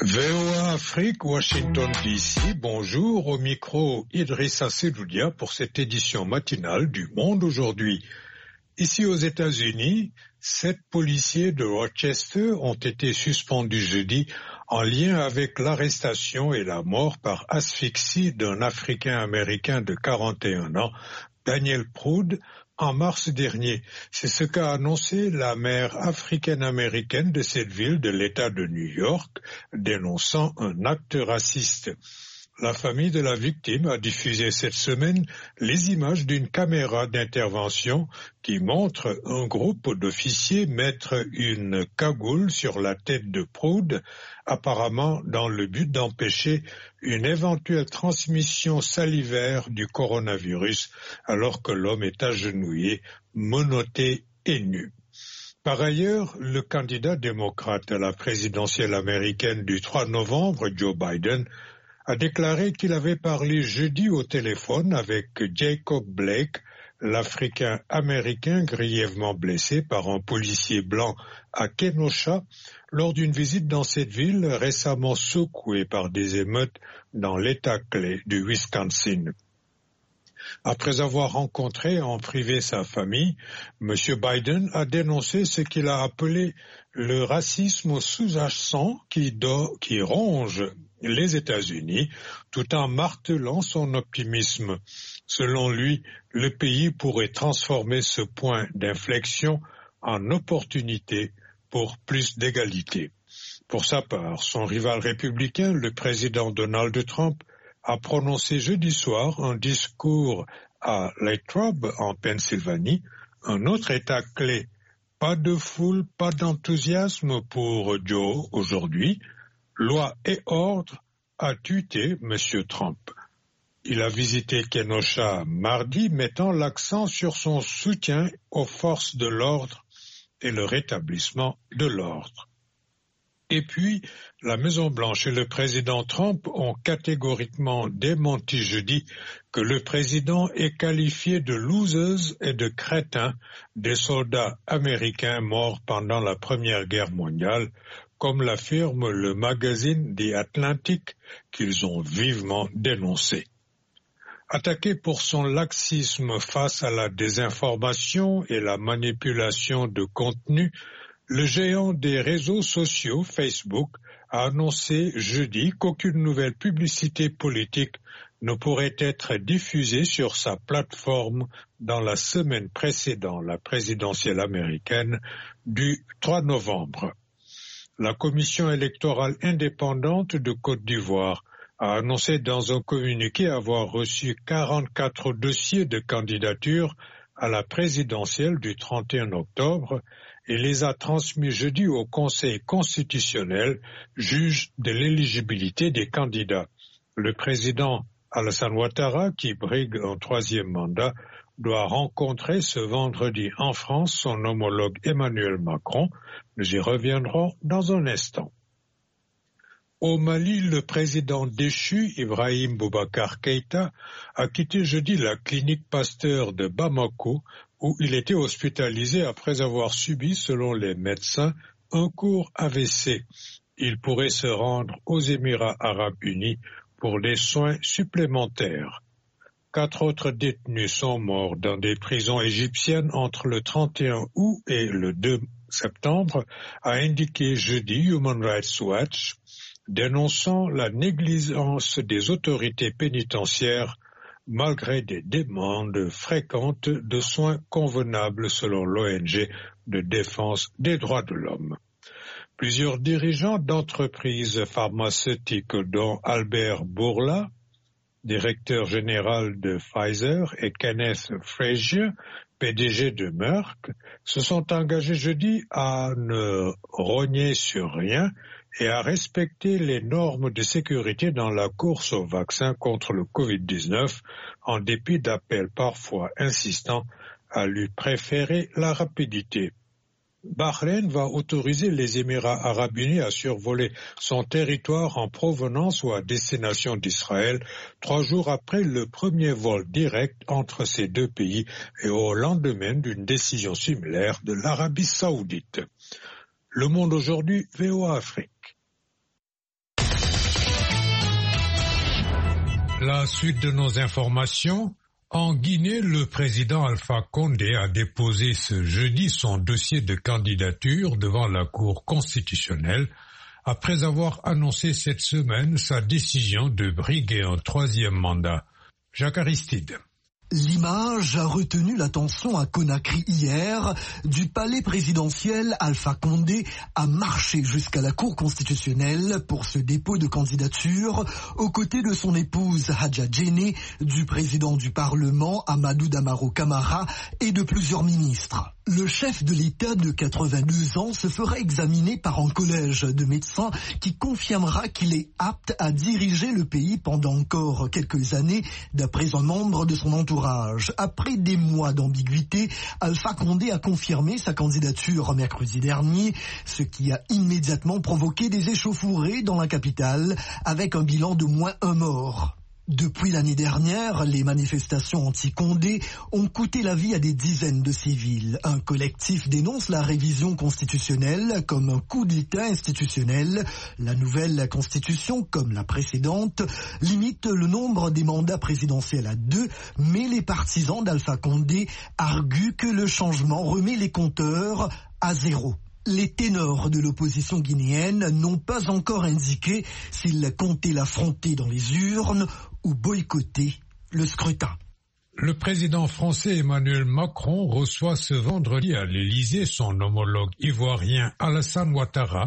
VOA Afrique, Washington DC, bonjour, au micro Idrissa Sedoudia pour cette édition matinale du Monde aujourd'hui. Ici aux États-Unis, 7 policiers de Rochester ont été suspendus jeudi en lien avec l'arrestation et la mort par asphyxie d'un Africain-Américain de 41 ans, Daniel Proud, en mars dernier. C'est ce qu'a annoncé la maire africaine-américaine de cette ville de l'État de New York, dénonçant un acte raciste. La famille de la victime a diffusé cette semaine les images d'une caméra d'intervention qui montre un groupe d'officiers mettre une cagoule sur la tête de Proud, apparemment dans le but d'empêcher une éventuelle transmission salivaire du coronavirus, alors que l'homme est agenouillé, menotté et nu. Par ailleurs, le candidat démocrate à la présidentielle américaine du 3 novembre, Joe Biden, a déclaré qu'il avait parlé jeudi au téléphone avec Jacob Blake, l'Africain-Américain grièvement blessé par un policier blanc à Kenosha, lors d'une visite dans cette ville récemment secouée par des émeutes dans l'État clé du Wisconsin. Après avoir rencontré en privé sa famille, M. Biden a dénoncé ce qu'il a appelé le racisme sous-jacent qui ronge les États-Unis, tout en martelant son optimisme. Selon lui, le pays pourrait transformer ce point d'inflexion en opportunité pour plus d'égalité. Pour sa part, son rival républicain, le président Donald Trump, a prononcé jeudi soir un discours à Latrobe, en Pennsylvanie, un autre État clé. Pas de foule, pas d'enthousiasme pour Joe aujourd'hui. Loi et ordre, a tuté M. Trump. Il a visité Kenosha mardi, mettant l'accent sur son soutien aux forces de l'ordre et le rétablissement de l'ordre. Et puis, la Maison-Blanche et le président Trump ont catégoriquement démenti jeudi que le président ait qualifié de losers et de crétins des soldats américains morts pendant la Première Guerre mondiale, comme l'affirme le magazine The Atlantic, qu'ils ont vivement dénoncé. Attaqué pour son laxisme face à la désinformation et la manipulation de contenu, le géant des réseaux sociaux, Facebook, a annoncé jeudi qu'aucune nouvelle publicité politique ne pourrait être diffusée sur sa plateforme dans la semaine précédant la présidentielle américaine du 3 novembre. La Commission électorale indépendante de Côte d'Ivoire a annoncé dans un communiqué avoir reçu 44 dossiers de candidature à la présidentielle du 31 octobre et les a transmis jeudi au Conseil constitutionnel, juge de l'éligibilité des candidats. Le président Alassane Ouattara, qui brigue un 3e mandat, doit rencontrer ce vendredi en France son homologue Emmanuel Macron. Nous y reviendrons dans un instant. Au Mali, le président déchu, Ibrahim Boubacar Keïta, a quitté jeudi la clinique Pasteur de Bamako, où il était hospitalisé après avoir subi, selon les médecins, un court AVC. Il pourrait se rendre aux Émirats arabes unis pour des soins supplémentaires. 4 autres détenus sont morts dans des prisons égyptiennes entre le 31 août et le 2 septembre, a indiqué jeudi Human Rights Watch, dénonçant la négligence des autorités pénitentiaires malgré des demandes fréquentes de soins convenables selon l'ONG de défense des droits de l'homme. Plusieurs dirigeants d'entreprises pharmaceutiques dont Albert Bourla, directeur général de Pfizer, et Kenneth Frazier, PDG de Merck, se sont engagés jeudi à ne rogner sur rien et à respecter les normes de sécurité dans la course au vaccin contre le Covid-19, en dépit d'appels parfois insistants à lui préférer la rapidité. Bahreïn va autoriser les Émirats arabes unis à survoler son territoire en provenance ou à destination d'Israël 3 jours après le premier vol direct entre ces deux pays et au lendemain d'une décision similaire de l'Arabie saoudite. Le Monde aujourd'hui, VOA Afrique. La suite de nos informations. En Guinée, le président Alpha Condé a déposé ce jeudi son dossier de candidature devant la Cour constitutionnelle après avoir annoncé cette semaine sa décision de briguer un 3e mandat. Jacques Aristide. L'image a retenu l'attention à Conakry hier. Du palais présidentiel, Alpha Condé a marché jusqu'à la Cour constitutionnelle pour ce dépôt de candidature aux côtés de son épouse Hadja Djenné, du président du Parlement Amadou Damaro Camara et de plusieurs ministres. Le chef de l'État de 82 ans se fera examiner par un collège de médecins qui confirmera qu'il est apte à diriger le pays pendant encore quelques années, d'après un membre de son entourage. Après des mois d'ambiguïté, Alpha Condé a confirmé sa candidature mercredi dernier, ce qui a immédiatement provoqué des échauffourées dans la capitale, avec un bilan de moins 1 mort. Depuis l'année dernière, les manifestations anti-Condé ont coûté la vie à des dizaines de civils. Un collectif dénonce la révision constitutionnelle comme un coup d'État institutionnel. La nouvelle constitution, comme la précédente, limite le nombre des mandats présidentiels à 2, mais les partisans d'Alpha Condé arguent que le changement remet les compteurs à 0. Les ténors de l'opposition guinéenne n'ont pas encore indiqué s'ils comptaient l'affronter dans les urnes ou boycotter le scrutin. Le président français Emmanuel Macron reçoit ce vendredi à l'Élysée son homologue ivoirien Alassane Ouattara,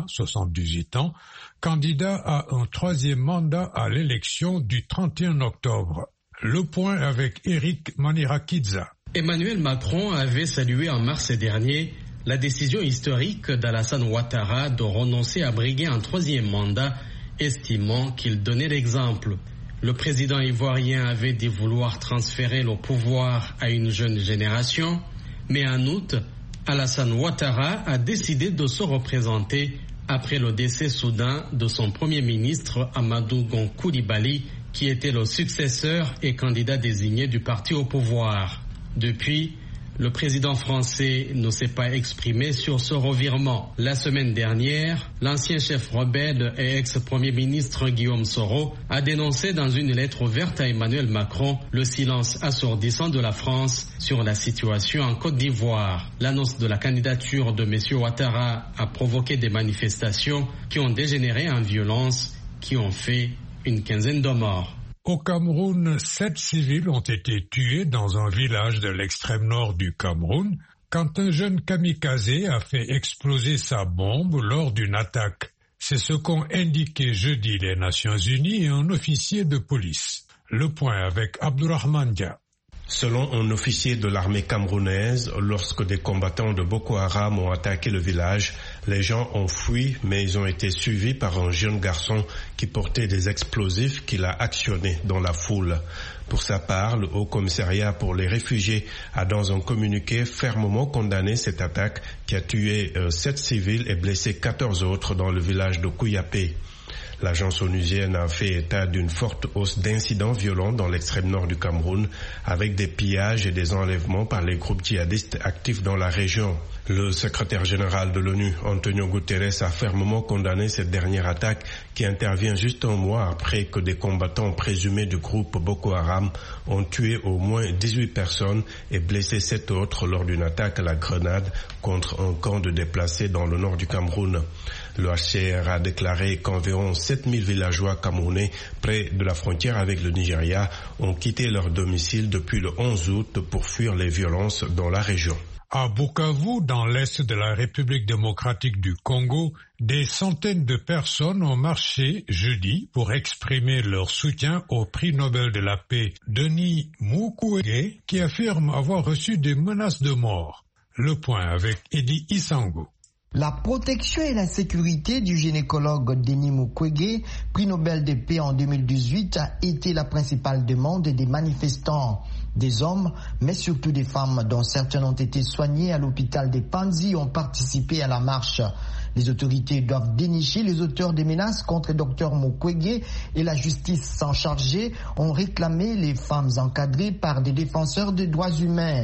78 ans, candidat à un 3e mandat à l'élection du 31 octobre. Le point avec Eric Manirakidza. Emmanuel Macron avait salué en mars dernier la décision historique d'Alassane Ouattara de renoncer à briguer un 3e mandat, estimant qu'il donnait l'exemple. Le président ivoirien avait dit vouloir transférer le pouvoir à une jeune génération, mais en août, Alassane Ouattara a décidé de se représenter après le décès soudain de son premier ministre Amadou Gon Coulibaly, qui était le successeur et candidat désigné du parti au pouvoir. Depuis, le président français ne s'est pas exprimé sur ce revirement. La semaine dernière, l'ancien chef rebelle et ex-premier ministre Guillaume Soro a dénoncé dans une lettre ouverte à Emmanuel Macron le silence assourdissant de la France sur la situation en Côte d'Ivoire. L'annonce de la candidature de M. Ouattara a provoqué des manifestations qui ont dégénéré en violence, qui ont fait une quinzaine de morts. Au Cameroun, 7 civils ont été tués dans un village de l'extrême nord du Cameroun quand un jeune kamikaze a fait exploser sa bombe lors d'une attaque. C'est ce qu'ont indiqué jeudi les Nations Unies et un officier de police. Le point avec Abdourahmane Dia. Selon un officier de l'armée camerounaise, lorsque des combattants de Boko Haram ont attaqué le village, les gens ont fui, mais ils ont été suivis par un jeune garçon qui portait des explosifs qu'il a actionnés dans la foule. Pour sa part, le Haut Commissariat pour les réfugiés a dans un communiqué fermement condamné cette attaque qui a tué 7 civils et blessé 14 autres dans le village de Kouyapé. L'agence onusienne a fait état d'une forte hausse d'incidents violents dans l'extrême nord du Cameroun, avec des pillages et des enlèvements par les groupes djihadistes actifs dans la région. Le secrétaire général de l'ONU, Antonio Guterres, a fermement condamné cette dernière attaque qui intervient juste un mois après que des combattants présumés du groupe Boko Haram ont tué au moins 18 personnes et blessé 7 autres lors d'une attaque à la grenade contre un camp de déplacés dans le nord du Cameroun. Le HCR a déclaré qu'environ 7000 villageois camerounais près de la frontière avec le Nigeria ont quitté leur domicile depuis le 11 août pour fuir les violences dans la région. À Bukavu, dans l'est de la République démocratique du Congo, des centaines de personnes ont marché jeudi pour exprimer leur soutien au prix Nobel de la paix Denis Mukwege, qui affirme avoir reçu des menaces de mort. Le point avec Eddie Isango. La protection et la sécurité du gynécologue Denis Mukwege, prix Nobel de paix en 2018, a été la principale demande des manifestants. Des hommes, mais surtout des femmes, dont certaines ont été soignées à l'hôpital des Panzi, ont participé à la marche. Les autorités doivent dénicher les auteurs des menaces contre le docteur Mukwege et la justice s'en charger ont réclamé les femmes encadrées par des défenseurs des droits humains.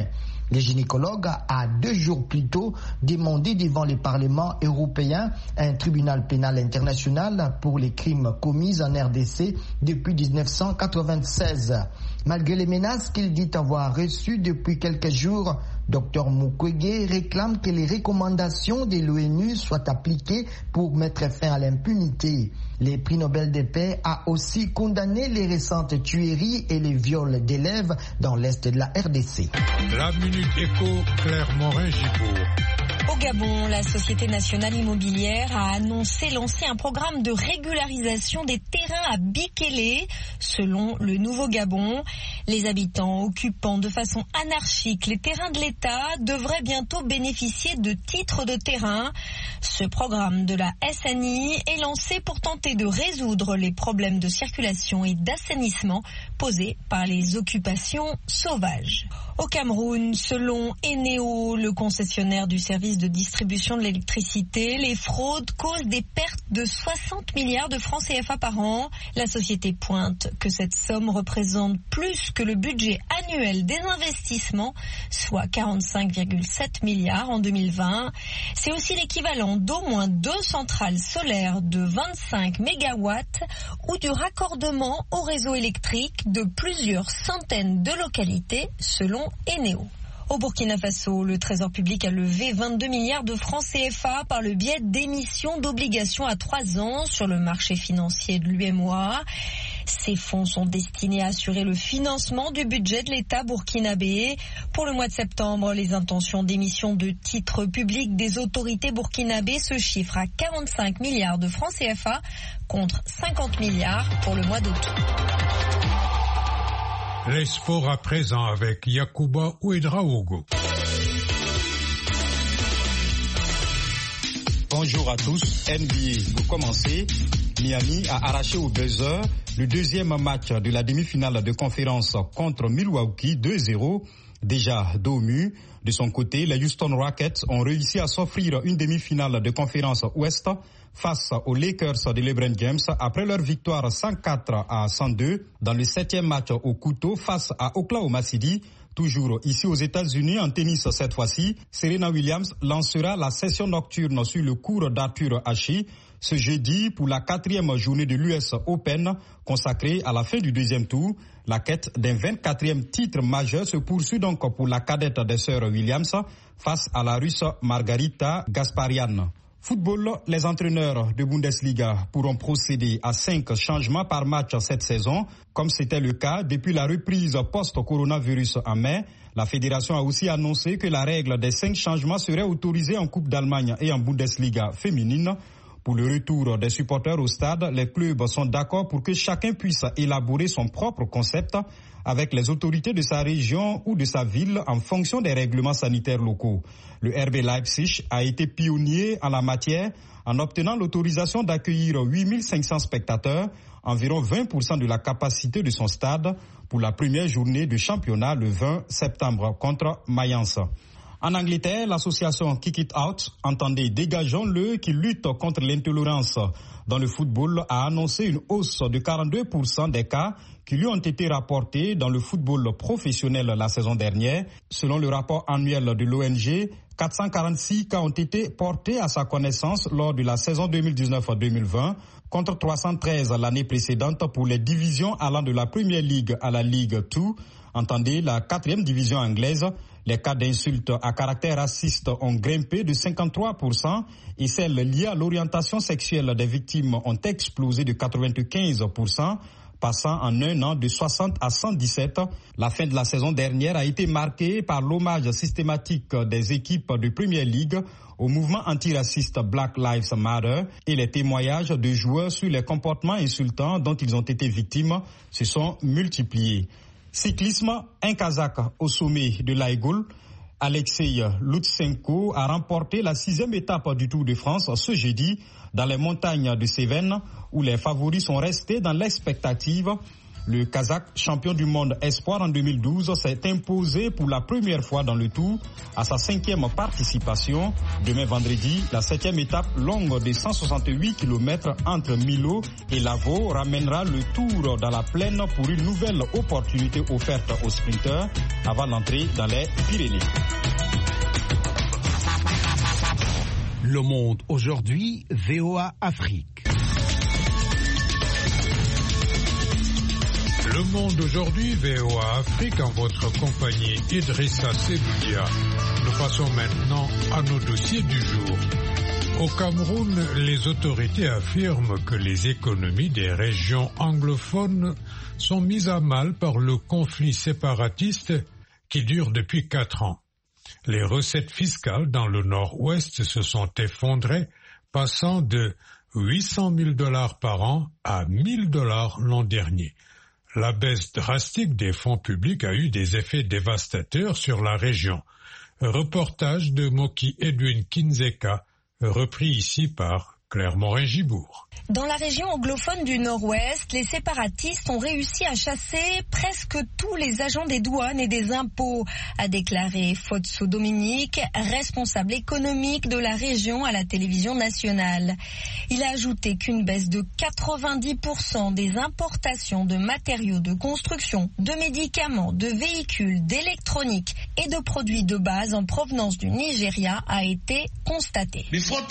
Le gynécologue a 2 jours plus tôt demandé devant le Parlement européen un tribunal pénal international pour les crimes commis en RDC depuis 1996. Malgré les menaces qu'il dit avoir reçues depuis quelques jours, Dr Mukwege réclame que les recommandations de l'ONU soient appliquées pour mettre fin à l'impunité. Le prix Nobel de paix a aussi condamné les récentes tueries et les viols d'élèves dans l'est de la RDC. La Minute Éco, Claire Morin-Gibourg. Au Gabon, la Société nationale immobilière a annoncé lancer un programme de régularisation des terrains à Bikélé. Selon le Nouveau Gabon, les habitants occupant de façon anarchique les terrains de l'État devraient bientôt bénéficier de titres de terrain. Ce programme de la SNI est lancé pour tenter de résoudre les problèmes de circulation et d'assainissement posés par les occupations sauvages. Au Cameroun, selon Eneo, le concessionnaire du service de distribution de l'électricité, les fraudes causent des pertes de 60 milliards de francs CFA par an. La société pointe que cette somme représente plus que le budget annuel des investissements, soit 45,7 milliards en 2020. C'est aussi l'équivalent d'au moins 2 centrales solaires de 25 mégawatts ou du raccordement au réseau électrique de plusieurs centaines de localités, selon Eneo. Au Burkina Faso, le Trésor public a levé 22 milliards de francs CFA par le biais d'émissions d'obligations à 3 ans sur le marché financier de l'UEMOA. Ces fonds sont destinés à assurer le financement du budget de l'État burkinabé. Pour le mois de septembre, les intentions d'émission de titres publics des autorités burkinabées se chiffrent à 45 milliards de francs CFA contre 50 milliards pour le mois d'août. Les sports à présent avec Yacouba Ouedraogo. Bonjour à tous. NBA, vous commencez. Miami a arraché au buzzer le 2e match de la demi-finale de conférence contre Milwaukee 2-0. Déjà dos au mur. De son côté, les Houston Rockets ont réussi à s'offrir une demi-finale de conférence Ouest face aux Lakers de LeBron James après leur victoire 104-102 dans le 7e match au couteau face à Oklahoma City. Toujours ici aux États-Unis, en tennis cette fois-ci, Serena Williams lancera la session nocturne sur le court d'Arthur Ashe ce jeudi pour la 4e journée de l'US Open consacrée à la fin du 2e tour. La quête d'un 24e titre majeur se poursuit donc pour la cadette des sœurs Williams face à la Russe Margarita Gasparian. Football, les entraîneurs de Bundesliga pourront procéder à 5 changements par match cette saison, comme c'était le cas depuis la reprise post-coronavirus en mai. La fédération a aussi annoncé que la règle des 5 changements serait autorisée en Coupe d'Allemagne et en Bundesliga féminine. Pour le retour des supporters au stade, les clubs sont d'accord pour que chacun puisse élaborer son propre concept avec les autorités de sa région ou de sa ville en fonction des règlements sanitaires locaux. Le RB Leipzig a été pionnier en la matière en obtenant l'autorisation d'accueillir 8500 spectateurs, environ 20% de la capacité de son stade, pour la première journée de championnat le 20 septembre contre Mayence. En Angleterre, l'association Kick It Out, entendez Dégageons-le, qui lutte contre l'intolérance dans le football, a annoncé une hausse de 42% des cas qui lui ont été rapportés dans le football professionnel la saison dernière. Selon le rapport annuel de l'ONG, 446 cas ont été portés à sa connaissance lors de la saison 2019-2020, contre 313 l'année précédente pour les divisions allant de la Premier League à la Ligue 2. Entendez la 4e division anglaise. Les cas d'insultes à caractère raciste ont grimpé de 53% et celles liées à l'orientation sexuelle des victimes ont explosé de 95%, passant en un an de 60 à 117. La fin de la saison dernière a été marquée par l'hommage systématique des équipes de Premier League au mouvement antiraciste Black Lives Matter et les témoignages de joueurs sur les comportements insultants dont ils ont été victimes se sont multipliés. Cyclisme, un Kazakh au sommet de l'Aïgoul, Alexei Lutsenko a remporté la 6e étape du Tour de France ce jeudi dans les montagnes de Cévennes où les favoris sont restés dans l'expectative. Le Kazakh, champion du monde espoir en 2012, s'est imposé pour la première fois dans le Tour à sa 5e participation. Demain vendredi, la 7e étape longue de 168 km entre Milo et Lavaux ramènera le Tour dans la plaine pour une nouvelle opportunité offerte aux sprinteurs avant l'entrée dans les Pyrénées. Le Monde aujourd'hui, VOA Afrique. Le Monde aujourd'hui, VOA Afrique, en votre compagnie Idrissa Seboudia. Nous passons maintenant à nos dossiers du jour. Au Cameroun, les autorités affirment que les économies des régions anglophones sont mises à mal par le conflit séparatiste qui dure depuis 4 ans. Les recettes fiscales dans le nord-ouest se sont effondrées, passant de $800,000 par an à $1,000 l'an dernier. La baisse drastique des fonds publics a eu des effets dévastateurs sur la région. Reportage de Moki Edwin Kinzeka, repris ici par Claire Morin-Gibourg. Dans la région anglophone du Nord-Ouest, les séparatistes ont réussi à chasser presque tous les agents des douanes et des impôts, a déclaré Fotso Dominique, responsable économique de la région à la télévision nationale. Il a ajouté qu'une baisse de 90% des importations de matériaux de construction, de médicaments, de véhicules, d'électronique et de produits de base en provenance du Nigeria a été constatée.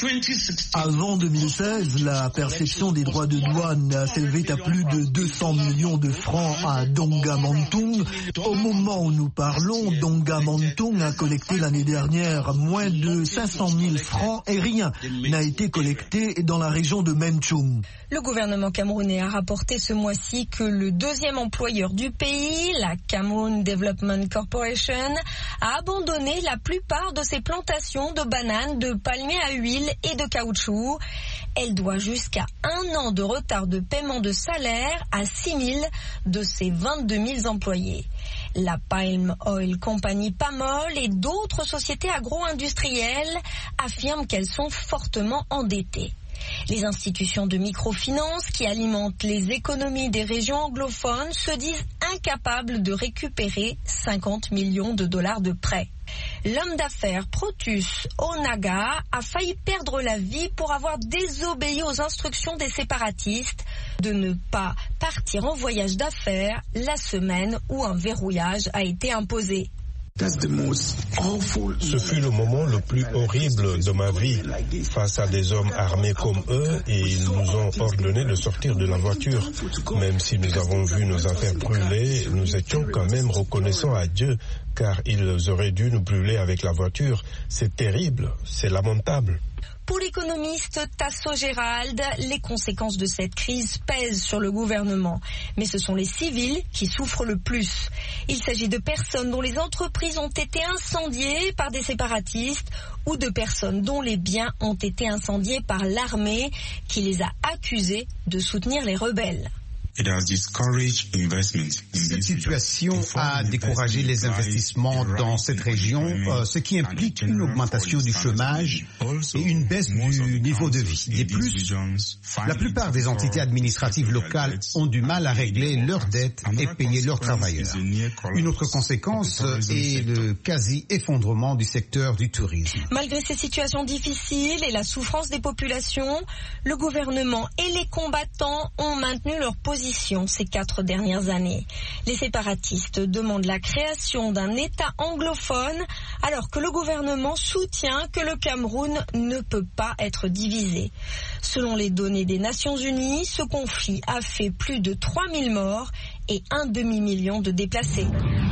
Avant 2016, la perception des droits de douane s'élevait à plus de 200 millions de francs à Donga-Mantung. Au moment où nous parlons, Donga-Mantung a collecté l'année dernière moins de 500 000 francs et rien n'a été collecté dans la région de Menchum. Le gouvernement camerounais a rapporté ce mois-ci que le deuxième employeur du pays, la Cameroon Development Corporation, a abandonné la plupart de ses plantations de bananes, de palmiers à huile et de caoutchouc. Elle doit jusqu'à 1 an de retard de paiement de salaire à 6 000 de ses 22 000 employés. La Palm Oil Company Pamol et d'autres sociétés agro-industrielles affirment qu'elles sont fortement endettées. Les institutions de microfinance qui alimentent les économies des régions anglophones se disent incapables de récupérer 50 millions de dollars de prêts. L'homme d'affaires Protus Onaga a failli perdre la vie pour avoir désobéi aux instructions des séparatistes de ne pas partir en voyage d'affaires la semaine où un verrouillage a été imposé. Ce fut le moment le plus horrible de ma vie, face à des hommes armés comme eux, et ils nous ont ordonné de sortir de la voiture. Même si nous avons vu nos affaires brûler, nous étions quand même reconnaissants à Dieu, car ils auraient dû nous brûler avec la voiture. C'est terrible, c'est lamentable. Pour l'économiste Tasso Gérald, les conséquences de cette crise pèsent sur le gouvernement. Mais ce sont les civils qui souffrent le plus. Il s'agit de personnes dont les entreprises ont été incendiées par des séparatistes ou de personnes dont les biens ont été incendiés par l'armée qui les a accusés de soutenir les rebelles. Cette situation a découragé les investissements dans cette région, ce qui implique une augmentation du chômage et une baisse du niveau de vie. De plus, la plupart des entités administratives locales ont du mal à régler leurs dettes et payer leurs travailleurs. Une autre conséquence est le quasi-effondrement du secteur du tourisme. Malgré ces situations difficiles et la souffrance des populations, le gouvernement et les combattants ont maintenu leur position ces 4 dernières années. Les séparatistes demandent la création d'un État anglophone alors que le gouvernement soutient que le Cameroun ne peut pas être divisé. Selon les données des Nations Unies, ce conflit a fait plus de 3000 morts et 1 demi-million de déplacés.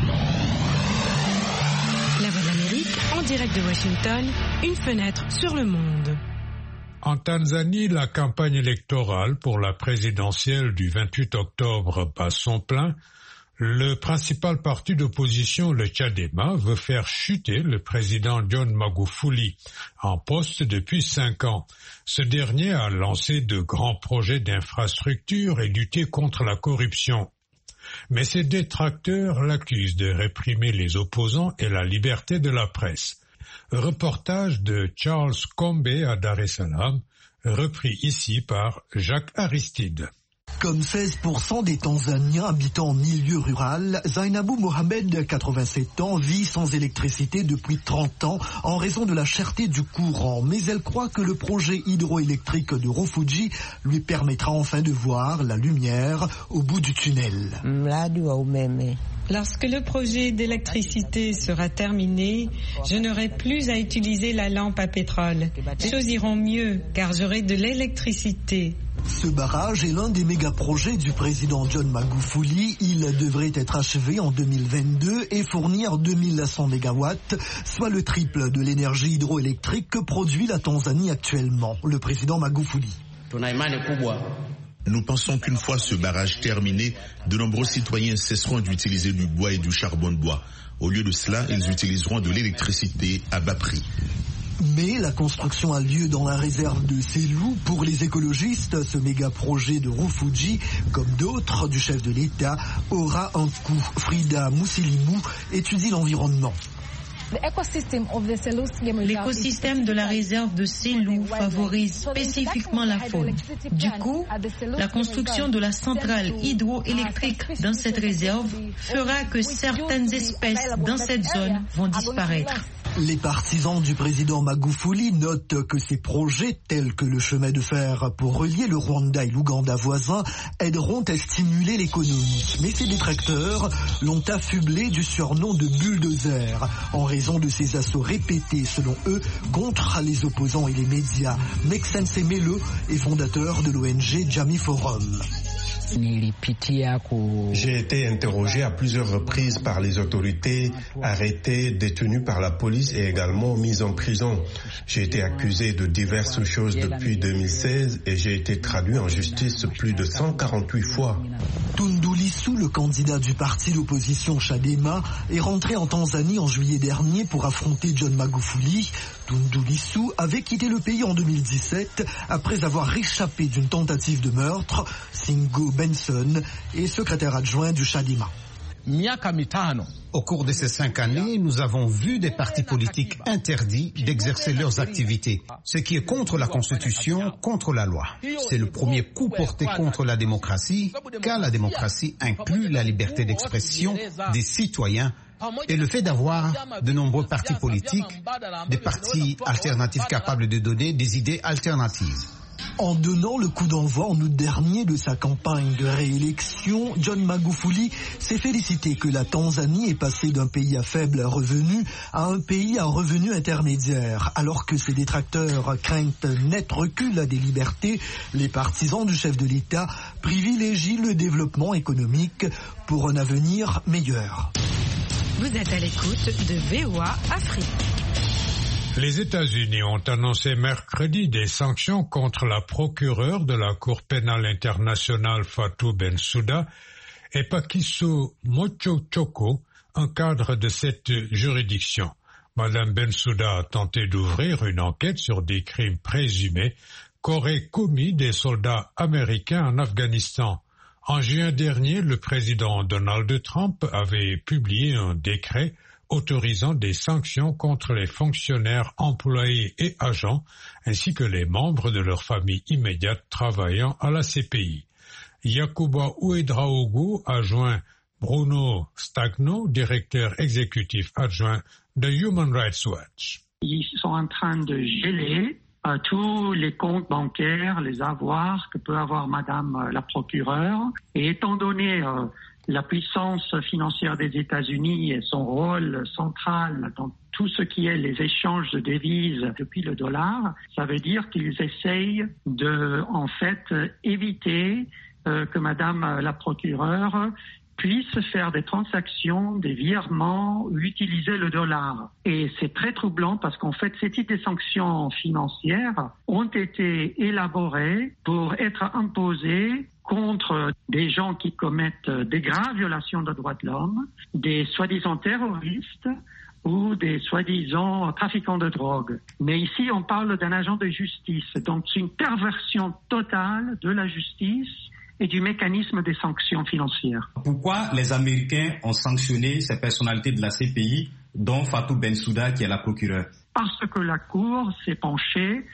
La Voix de l'Amérique, en direct de Washington, une fenêtre sur le monde. En Tanzanie, la campagne électorale pour la présidentielle du 28 octobre bat son plein. Le principal parti d'opposition, le Chadema, veut faire chuter le président John Magufuli, en poste depuis 5 ans. Ce dernier a lancé de grands projets d'infrastructure et lutté contre la corruption. Mais ses détracteurs l'accusent de réprimer les opposants et la liberté de la presse. Reportage de Charles Combe à Dar es Salaam, repris ici par Jacques Aristide. Comme 16% des Tanzaniens habitant en milieu rural, Zainabou Mohamed, 87 ans, vit sans électricité depuis 30 ans en raison de la cherté du courant. Mais elle croit que le projet hydroélectrique de Rufiji lui permettra enfin de voir la lumière au bout du tunnel. Lorsque le projet d'électricité sera terminé, je n'aurai plus à utiliser la lampe à pétrole. Les choses iront mieux car j'aurai de l'électricité. Ce barrage est l'un des méga-projets du président John Magufuli. Il devrait être achevé en 2022 et fournir 2100 mégawatts, soit le triple de l'énergie hydroélectrique que produit la Tanzanie actuellement. Le président Magufuli. Nous pensons qu'une fois ce barrage terminé, de nombreux citoyens cesseront d'utiliser du bois et du charbon de bois. Au lieu de cela, ils utiliseront de l'électricité à bas prix. Mais la construction a lieu dans la réserve de Selou. Pour les écologistes, ce méga-projet de Rufiji, comme d'autres du chef de l'État, aura un coût. Frida Mousselimou étudie l'environnement. L'écosystème de la réserve de Selou favorise spécifiquement la faune. Du coup, la construction de la centrale hydroélectrique dans cette réserve fera que certaines espèces dans cette zone vont disparaître. Les partisans du président Magufuli notent que ces projets, tels que le chemin de fer pour relier le Rwanda et l'Ouganda voisins, aideront à stimuler l'économie. Mais ces détracteurs l'ont affublé du surnom de bulldozer, en raison de ses assauts répétés, selon eux, contre les opposants et les médias. Maxence Mele est fondateur de l'ONG Jami Forum. J'ai été interrogé à plusieurs reprises par les autorités, arrêté, détenu par la police et également mis en prison. J'ai été accusé de diverses choses depuis 2016 et j'ai été traduit en justice plus de 148 fois. Tundu Lissu, le candidat du parti d'opposition Chadema, est rentré en Tanzanie en juillet dernier pour affronter John Magufuli. Tundu Lissu avait quitté le pays en 2017 après avoir échappé d'une tentative de meurtre. Singo Benson est secrétaire adjoint du Chadema. Au cours de ces 5 années, nous avons vu des partis politiques interdits d'exercer leurs activités, ce qui est contre la Constitution, contre la loi. C'est le premier coup porté contre la démocratie, car la démocratie inclut la liberté d'expression des citoyens et le fait d'avoir de nombreux partis politiques, des partis alternatifs capables de donner des idées alternatives. En donnant le coup d'envoi en août dernier de sa campagne de réélection, John Magufuli s'est félicité que la Tanzanie est passée d'un pays à faible revenu à un pays à revenu intermédiaire. Alors que ses détracteurs craignent un net recul des libertés, les partisans du chef de l'État privilégient le développement économique pour un avenir meilleur. Vous êtes à l'écoute de VOA Afrique. Les États-Unis ont annoncé mercredi des sanctions contre la procureure de la Cour pénale internationale Fatou Bensouda et Pakiso Mochochoko, un cadre de cette juridiction. Madame Bensouda a tenté d'ouvrir une enquête sur des crimes présumés qu'auraient commis des soldats américains en Afghanistan. En juin dernier, le président Donald Trump avait publié un décret autorisant des sanctions contre les fonctionnaires, employés et agents, ainsi que les membres de leur famille immédiate travaillant à la CPI. Yacouba Ouedraogo a joint Bruno Stagno, directeur exécutif adjoint de Human Rights Watch. Ils sont en train de geler tous les comptes bancaires, les avoirs que peut avoir Madame la procureure. Et étant donné la puissance financière des États-Unis et son rôle central dans tout ce qui est les échanges de devises depuis le dollar, ça veut dire qu'ils essayent de, en fait, éviter que Madame la procureure puisse faire des transactions, des virements, utiliser le dollar. Et c'est très troublant parce qu'en fait, ces types de sanctions financières ont été élaborées pour être imposées contre des gens qui commettent des graves violations des droits de l'homme, des soi-disant terroristes ou des soi-disant trafiquants de drogue. Mais ici, on parle d'un agent de justice. Donc, c'est une perversion totale de la justice et du mécanisme des sanctions financières. Pourquoi les Américains ont sanctionné ces personnalités de la CPI, dont Fatou Bensouda, qui est la procureure? Parce que la Cour s'est penchée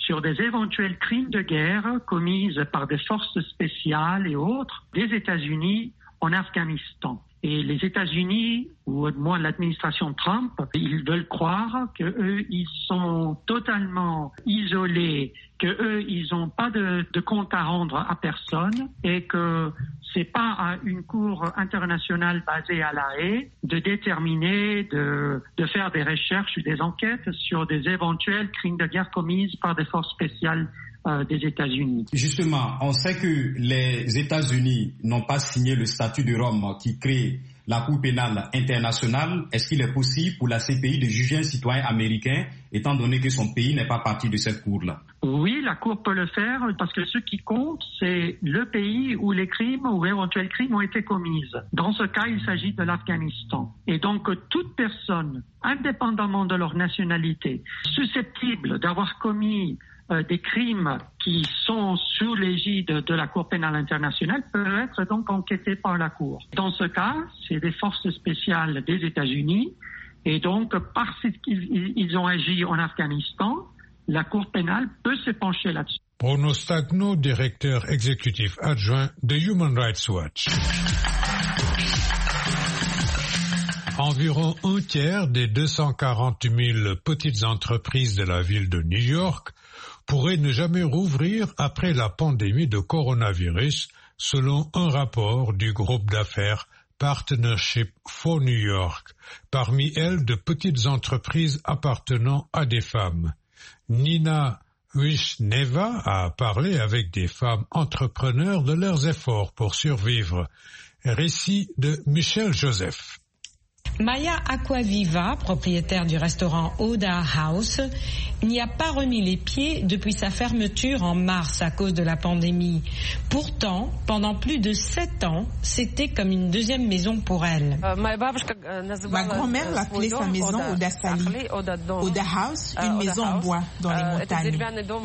sur des éventuels crimes de guerre commis par des forces spéciales et autres des États-Unis en Afghanistan. Et les États-Unis, ou du moins l'administration Trump, ils veulent croire qu'eux, ils sont totalement isolés, qu'eux, ils n'ont pas de compte à rendre à personne et que c'est pas à une cour internationale basée à La Haye de déterminer, de faire des recherches ou des enquêtes sur des éventuels crimes de guerre commis par des forces spéciales des États-Unis. Justement, on sait que les États-Unis n'ont pas signé le statut de Rome qui crée la Cour pénale internationale. Est-ce qu'il est possible pour la CPI de juger un citoyen américain, étant donné que son pays n'est pas partie de cette cour-là? Oui, la Cour peut le faire parce que ce qui compte, c'est le pays où les crimes ou éventuels crimes ont été commis. Dans ce cas, il s'agit de l'Afghanistan. Et donc, toute personne, indépendamment de leur nationalité, susceptible d'avoir commis des crimes qui sont sous l'égide de la Cour pénale internationale peuvent être donc enquêtés par la Cour. Dans ce cas, c'est des forces spéciales des États-Unis et donc parce qu'ils ont agi en Afghanistan, la Cour pénale peut se pencher là-dessus. Bruno Stagno, directeur exécutif adjoint de Human Rights Watch. Environ un tiers des 240 000 petites entreprises de la ville de New York pourraient ne jamais rouvrir après la pandémie de coronavirus, selon un rapport du groupe d'affaires Partnership for New York, parmi elles de petites entreprises appartenant à des femmes. Nina Wishneva a parlé avec des femmes entrepreneurs de leurs efforts pour survivre. Récit de Michel Joseph. Maya Aquaviva, propriétaire du restaurant Oda House, n'y a pas remis les pieds depuis sa fermeture en mars à cause de la pandémie. Pourtant, pendant plus de 7 ans, c'était comme une deuxième maison pour elle. Ma grand-mère l'appelait sa maison Oda Sali, Oda House, une maison en bois dans les montagnes.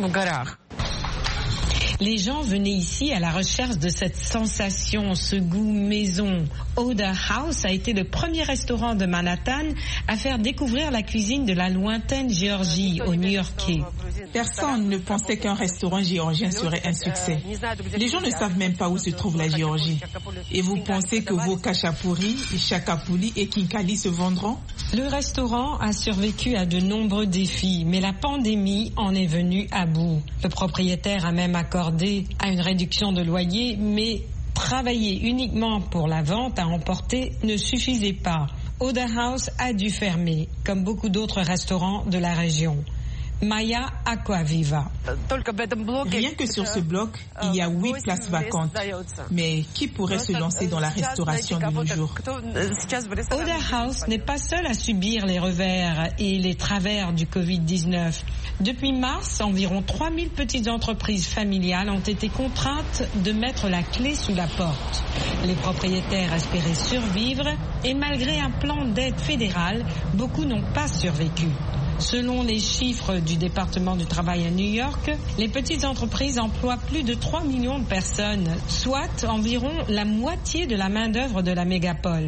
Les gens venaient ici à la recherche de cette sensation, ce goût maison. Oda House a été le premier restaurant de Manhattan à faire découvrir la cuisine de la lointaine Géorgie aux New-Yorkais. Personne ne pensait qu'un restaurant géorgien serait un succès. Les gens ne savent même pas où se trouve la Géorgie. Et vous pensez que vos khachapuri, chakapuli et kinkali se vendront? Le restaurant a survécu à de nombreux défis, mais la pandémie en est venue à bout. Le propriétaire a même accordé à une réduction de loyer, mais travailler uniquement pour la vente à emporter ne suffisait pas. Oda House a dû fermer, comme beaucoup d'autres restaurants de la région. Maya Aquaviva. Rien que sur ce bloc, il y a 8 places vacantes. Mais qui pourrait se lancer dans la restauration de nos jours? Oda House n'est pas seul à subir les revers et les travers du Covid-19. Depuis mars, environ 3000 petites entreprises familiales ont été contraintes de mettre la clé sous la porte. Les propriétaires espéraient survivre et malgré un plan d'aide fédérale, beaucoup n'ont pas survécu. Selon les chiffres du département du travail à New York, les petites entreprises emploient plus de 3 millions de personnes, soit environ la moitié de la main-d'œuvre de la mégapole.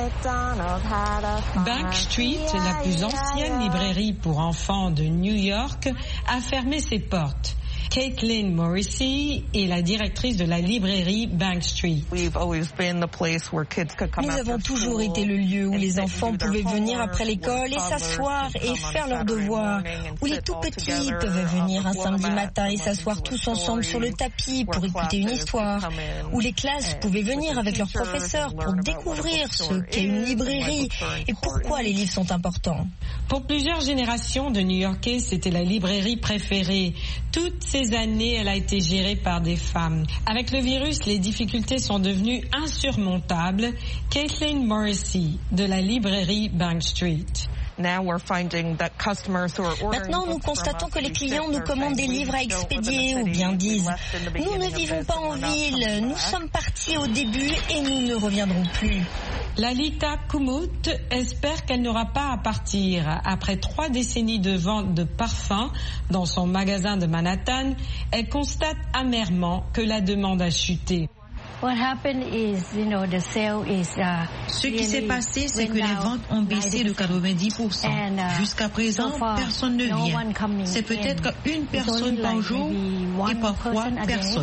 Bank Street, la plus ancienne librairie pour enfants de New York, a fermé ses portes. Caitlin Morrissey est la directrice de la librairie Bank Street. Nous avons toujours été le lieu où les enfants pouvaient venir après l'école et s'asseoir et faire leurs devoirs, où les tout-petits peuvent venir un samedi matin et s'asseoir tous ensemble sur le tapis pour écouter une histoire, où les classes pouvaient venir avec leurs professeurs pour découvrir ce qu'est une librairie et pourquoi les livres sont importants. Pour plusieurs générations de New-Yorkais, c'était la librairie préférée. Toutes ces années, elle a été gérée par des femmes. Avec le virus, les difficultés sont devenues insurmontables. Caitlin Morrissey, de la librairie Bank Street. Maintenant, nous constatons que les clients nous commandent des livres à expédier ou bien disent « Nous ne vivons pas en ville, nous sommes partis au début et nous ne reviendrons plus ». Lalita Kumut espère qu'elle n'aura pas à partir. Après 3 décennies de vente de parfums dans son magasin de Manhattan, elle constate amèrement que la demande a chuté. Ce qui s'est passé, c'est que les ventes ont baissé de 90%. Jusqu'à présent, personne ne vient. C'est peut-être une personne par jour et parfois personne.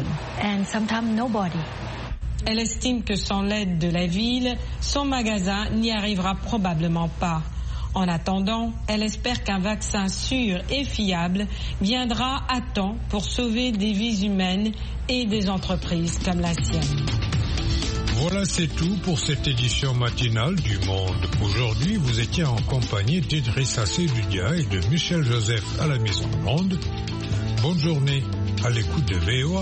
Elle estime que sans l'aide de la ville, son magasin n'y arrivera probablement pas. En attendant, elle espère qu'un vaccin sûr et fiable viendra à temps pour sauver des vies humaines et des entreprises comme la sienne. Voilà, c'est tout pour cette édition matinale du Monde. Aujourd'hui, vous étiez en compagnie d'Idrissa Seloudia et de Michel Joseph à la Maison Monde. Bonne journée à l'écoute de VOA.